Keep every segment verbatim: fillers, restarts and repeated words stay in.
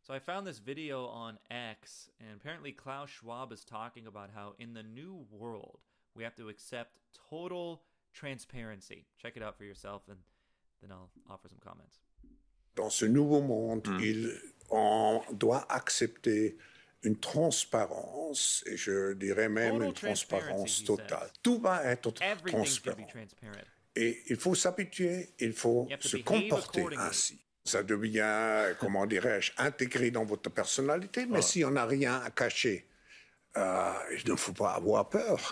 So I found this video on X, and apparently Klaus Schwab is talking about how in the new world, we have to accept total transparency. Check it out for yourself, and then I'll offer some comments. Dans ce nouveau monde, mm. il, on doit accepter une transparence, et je dirais même total une transparence totale. Says. Tout va être Everything's transparent. Et il faut s'habituer, il faut se comporter ainsi. Ça devient, comment dirais-je, intégré dans votre personnalité, mais oh. si on n'a rien à cacher, uh, il ne faut pas avoir peur.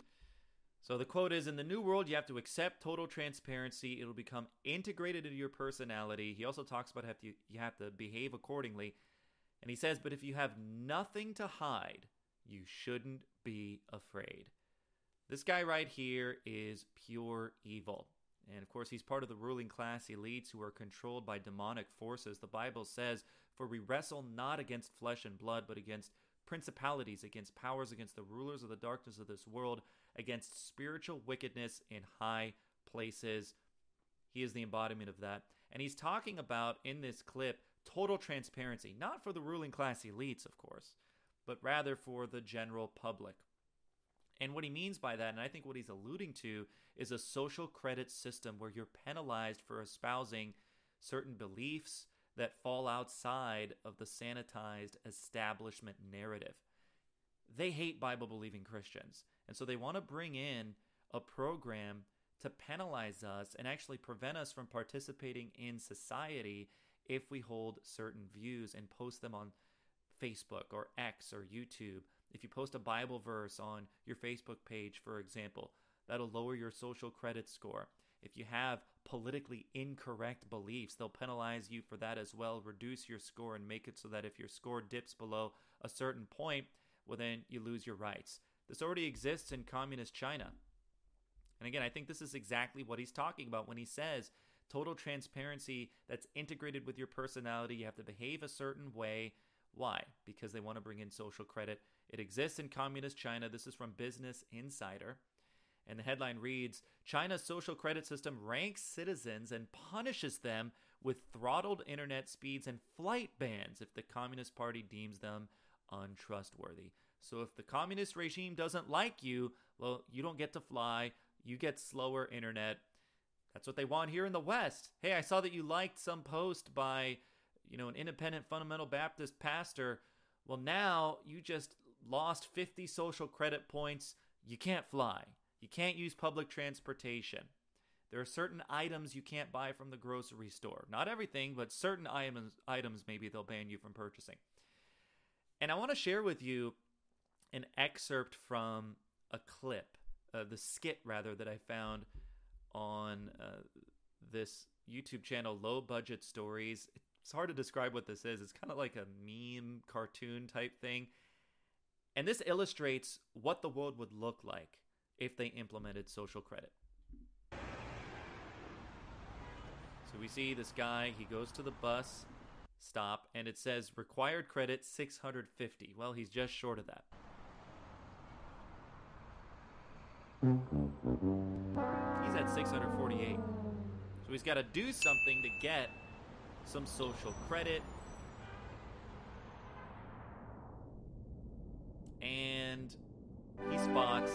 So the quote is, in the new world, you have to accept total transparency. It'll become integrated into your personality. He also talks about how you, you have to behave accordingly. And he says, but if you have nothing to hide, you shouldn't be afraid. This guy right here is pure evil. And of course, he's part of the ruling class elites who are controlled by demonic forces. The Bible says, for we wrestle not against flesh and blood, but against principalities, against powers, against the rulers of the darkness of this world, against spiritual wickedness in high places. He is the embodiment of that. And he's talking about, in this clip, total transparency, not for the ruling class elites, of course, but rather for the general public. And what he means by that, and I think what he's alluding to, is a social credit system where you're penalized for espousing certain beliefs that fall outside of the sanitized establishment narrative. They hate Bible-believing Christians, and so they want to bring in a program to penalize us and actually prevent us from participating in society if we hold certain views and post them on Facebook or X or YouTube. If you post a Bible verse on your Facebook page, for example, that'll lower your social credit score. If you have politically incorrect beliefs, they'll penalize you for that as well, reduce your score and make it so that if your score dips below a certain point, well, then you lose your rights. This already exists in communist China. And again, I think this is exactly what he's talking about when he says total transparency that's integrated with your personality. You have to behave a certain way. Why? Because they want to bring in social credit. It exists in communist China. This is from Business Insider. And the headline reads, China's social credit system ranks citizens and punishes them with throttled internet speeds and flight bans if the Communist Party deems them untrustworthy. So if the communist regime doesn't like you, well, you don't get to fly. You get slower internet. That's what they want here in the West. Hey, I saw that you liked some post by, you know, an independent fundamental Baptist pastor. Well, now you just lost fifty social credit points. You can't fly. You can't use public transportation. There are certain items you can't buy from the grocery store. Not everything, but certain items, items maybe they'll ban you from purchasing. And I want to share with you an excerpt from a clip, uh, the skit rather, that I found on uh, this YouTube channel, Low Budget Stories. It's hard to describe what this is. It's kind of like a meme cartoon type thing. And this illustrates what the world would look like if they implemented social credit. So we see this guy, he goes to the bus stop, and it says required credit six hundred fifty. Well, he's just short of that. He's at six hundred forty-eight. So he's got to do something to get some social credit. And he spots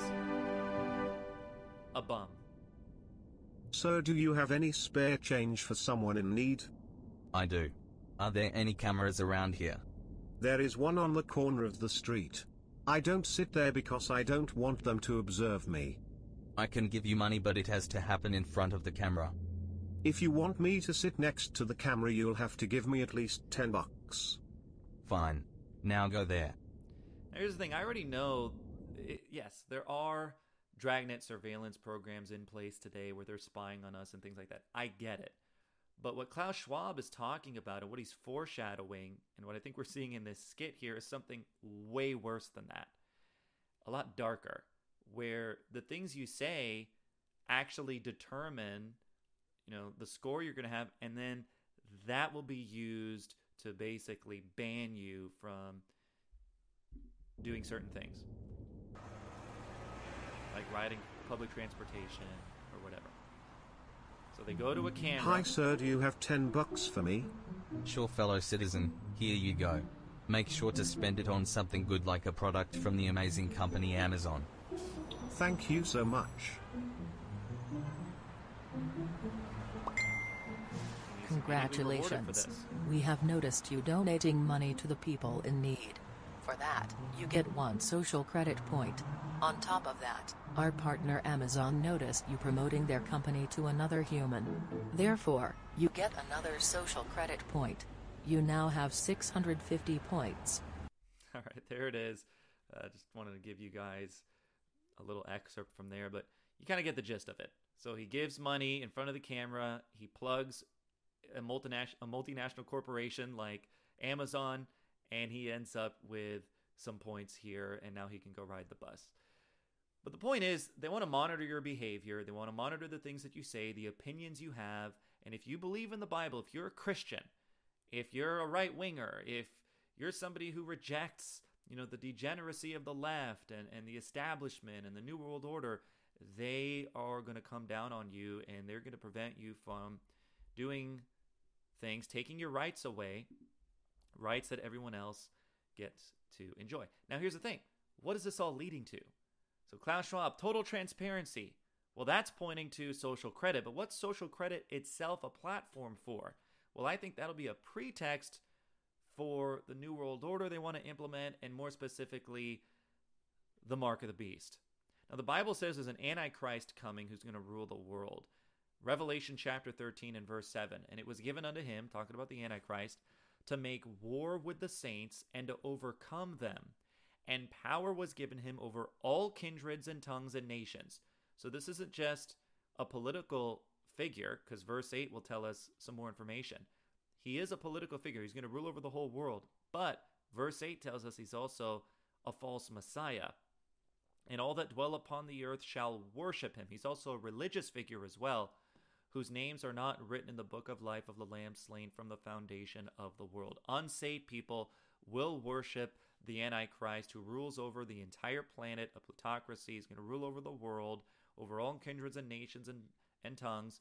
a bum. Sir, do you have any spare change for someone in need? I do. Are there any cameras around here? There is one on the corner of the street. I don't sit there because I don't want them to observe me. I can give you money, but it has to happen in front of the camera. If you want me to sit next to the camera, you'll have to give me at least ten bucks. Fine. Now go there. Now, here's the thing. I already know, it, yes, there are dragnet surveillance programs in place today where they're spying on us and things like that. I get it. But what Klaus Schwab is talking about and what he's foreshadowing and what I think we're seeing in this skit here is something way worse than that. A lot darker, where the things you say actually determine, you know, the score you're going to have, and then that will be used to basically ban you from doing certain things. Like riding public transportation or whatever. So they go to a camera. Hi sir, do you have ten bucks for me? Sure, fellow citizen, here you go. Make sure to spend it on something good like a product from the amazing company Amazon. Thank you so much. Congratulations. We have noticed you donating money to the people in need. For that, you get one social credit point. On top of that, our partner Amazon noticed you promoting their company to another human. Therefore, you get another social credit point. You now have six hundred fifty points. All right, there it is. I uh, just wanted to give you guys a little excerpt from there, but you kind of get the gist of it. So he gives money in front of the camera. He plugs a multinational, a multinational corporation like Amazon, and he ends up with some points here, and now he can go ride the bus. But the point is, they want to monitor your behavior. They want to monitor the things that you say, the opinions you have, and if you believe in the Bible, if you're a Christian, if you're a right-winger, if you're somebody who rejects, you know, the degeneracy of the left and, and the establishment and the New World Order, they are going to come down on you, and they're going to prevent you from doing things, taking your rights away, rights that everyone else gets to enjoy. Now, here's the thing. What is this all leading to? So Klaus Schwab, total transparency. Well, that's pointing to social credit, but what's social credit itself a platform for? Well, I think that'll be a pretext for the New World Order they want to implement, and more specifically, the Mark of the Beast. Now, the Bible says there's an Antichrist coming who's going to rule the world. Revelation chapter thirteen and verse seven. And it was given unto him, talking about the Antichrist, to make war with the saints and to overcome them. And power was given him over all kindreds and tongues and nations. So this isn't just a political figure, because verse eight will tell us some more information. He is a political figure. He's going to rule over the whole world. But verse eight tells us he's also a false Messiah. And all that dwell upon the earth shall worship him. He's also a religious figure as well, whose names are not written in the book of life of the Lamb slain from the foundation of the world. Unsaved people will worship the Antichrist, who rules over the entire planet, a plutocracy. He's going to rule over the world, over all kindreds and nations and, and tongues.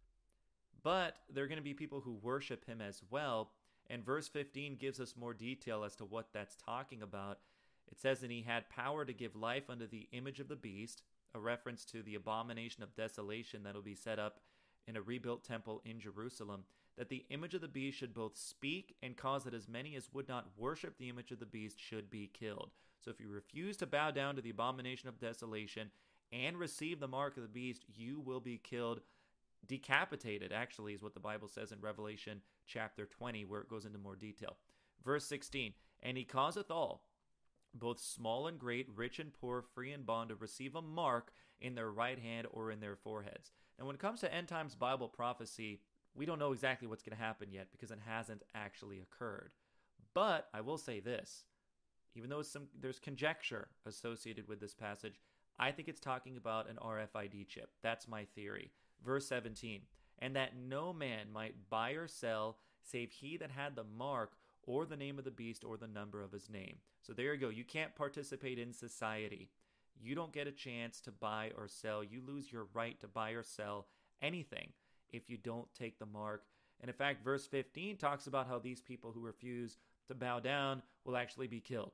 But there are going to be people who worship him as well. And verse fifteen gives us more detail as to what that's talking about. It says that he had power to give life unto the image of the beast, a reference to the abomination of desolation that will be set up in a rebuilt temple in Jerusalem, that the image of the beast should both speak and cause that as many as would not worship the image of the beast should be killed. So if you refuse to bow down to the abomination of desolation and receive the mark of the beast, you will be killed. Decapitated, actually, is what the Bible says in Revelation chapter twenty, where it goes into more detail. Verse sixteen, and he causeth all, both small and great, rich and poor, free and bond, to receive a mark in their right hand or in their foreheads. And when it comes to end times Bible prophecy, we don't know exactly what's going to happen yet because it hasn't actually occurred. But I will say this, even though some, there's conjecture associated with this passage, I think it's talking about an R F I D chip. That's my theory. Verse seventeen, and that no man might buy or sell save he that had the mark or the name of the beast or the number of his name. So there you go. You can't participate in society. You don't get a chance to buy or sell. You lose your right to buy or sell anything if you don't take the mark. And in fact, verse fifteen talks about how these people who refuse to bow down will actually be killed.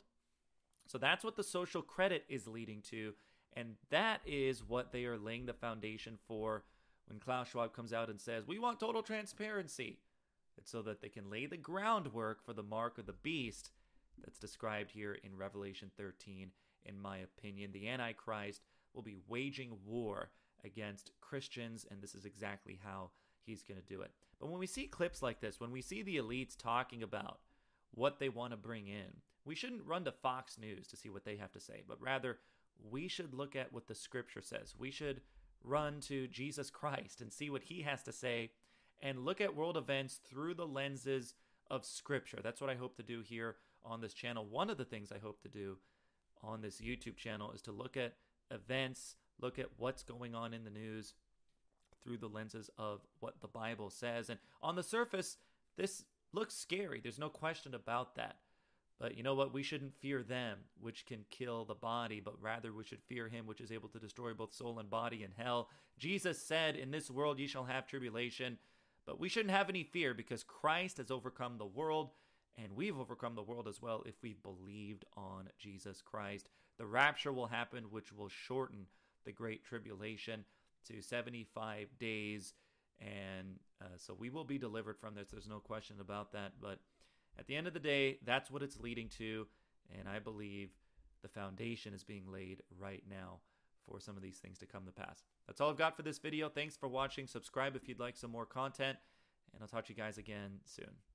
So that's what the social credit is leading to. And that is what they are laying the foundation for when Klaus Schwab comes out and says, we want total transparency. It's so that they can lay the groundwork for the mark of the beast that's described here in Revelation thirteen. In my opinion, the Antichrist will be waging war against Christians, and this is exactly how he's going to do it. But when we see clips like this, when we see the elites talking about what they want to bring in, we shouldn't run to Fox News to see what they have to say, but rather we should look at what the scripture says. We should run to Jesus Christ and see what he has to say and look at world events through the lenses of scripture. That's what I hope to do here on this channel. One of the things I hope to do on this YouTube channel is to look at events, look at what's going on in the news through the lenses of what the Bible says. And on the surface, this looks scary. There's no question about that. But you know what? We shouldn't fear them, which can kill the body, but rather we should fear him, which is able to destroy both soul and body in hell. Jesus said, in this world ye shall have tribulation, but we shouldn't have any fear because Christ has overcome the world, And we've overcome the world as well if we've believed on Jesus Christ. The rapture will happen, which will shorten the Great Tribulation to seventy-five days. And uh, so we will be delivered from this. There's no question about that. But at the end of the day, that's what it's leading to. And I believe the foundation is being laid right now for some of these things to come to pass. That's all I've got for this video. Thanks for watching. Subscribe if you'd like some more content. And I'll talk to you guys again soon.